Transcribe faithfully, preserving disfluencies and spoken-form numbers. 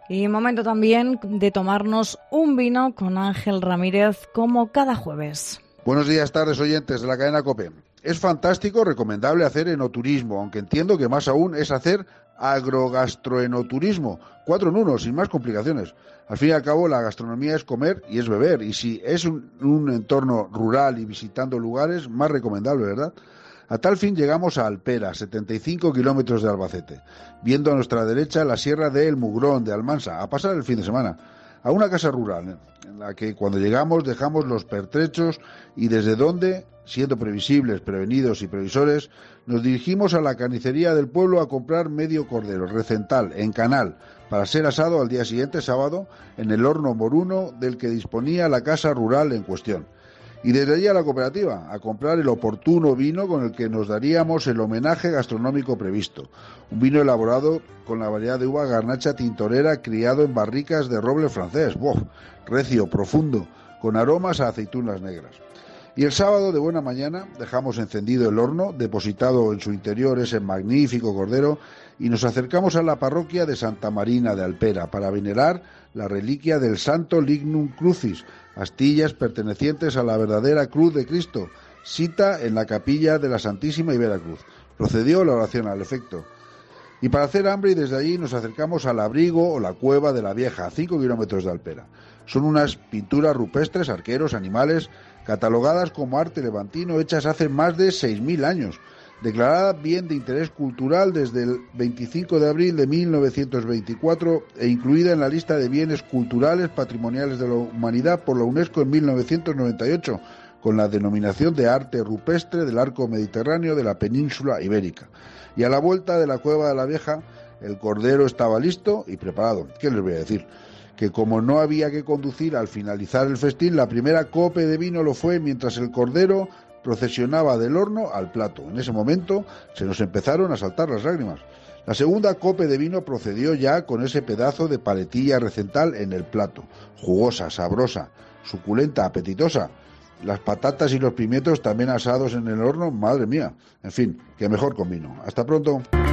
Y momento también de tomarnos un vino con Ángel Ramírez, como cada jueves. Buenos días, tardes, oyentes de la cadena COPE. Es fantástico, recomendable hacer enoturismo, aunque entiendo que más aún es hacer agrogastroenoturismo, cuatro en uno, sin más complicaciones. Al fin y al cabo, la gastronomía es comer y es beber, y si es un, un entorno rural y visitando lugares, más recomendable, ¿verdad? A tal fin llegamos a Alpera, setenta y cinco kilómetros de Albacete, viendo a nuestra derecha la sierra de El Mugrón, de Almansa, a pasar el fin de semana, a una casa rural, en la que cuando llegamos dejamos los pertrechos y desde donde, siendo previsibles, prevenidos y previsores, nos dirigimos a la carnicería del pueblo a comprar medio cordero, recental, en canal, para ser asado al día siguiente, sábado, en el horno moruno del que disponía la casa rural en cuestión. Y desde allí a la cooperativa, a comprar el oportuno vino con el que nos daríamos el homenaje gastronómico previsto. Un vino elaborado con la variedad de uva garnacha tintorera criado en barricas de roble francés. ¡Wow! Recio, profundo, con aromas a aceitunas negras. Y el sábado de buena mañana dejamos encendido el horno, depositado en su interior ese magnífico cordero, y nos acercamos a la parroquia de Santa Marina de Alpera para venerar la reliquia del Santo Lignum Crucis, astillas pertenecientes a la verdadera cruz de Cristo, sita en la capilla de la Santísima y Vera Cruz. Procedió la oración al efecto. Y para hacer hambre, y desde allí nos acercamos al abrigo o la cueva de la Vieja, a cinco kilómetros de Alpera. Son unas pinturas rupestres, arqueros, animales, catalogadas como arte levantino, hechas hace más de seis mil años, declarada bien de interés cultural desde el veinticinco de abril de mil novecientos veinticuatro e incluida en la lista de bienes culturales patrimoniales de la humanidad por la UNESCO en mil novecientos noventa y ocho, con la denominación de arte rupestre del arco mediterráneo de la península ibérica. Y a la vuelta de la cueva de la Vieja, el cordero estaba listo y preparado. ¿Qué les voy a decir? Que como no había que conducir al finalizar el festín, la primera cope de vino lo fue mientras el cordero procesionaba del horno al plato. En ese momento se nos empezaron a saltar las lágrimas. La segunda cope de vino procedió ya con ese pedazo de paletilla recental en el plato, jugosa, sabrosa, suculenta, apetitosa. Las patatas y los pimientos también asados en el horno, madre mía. En fin, que mejor con vino. Hasta pronto.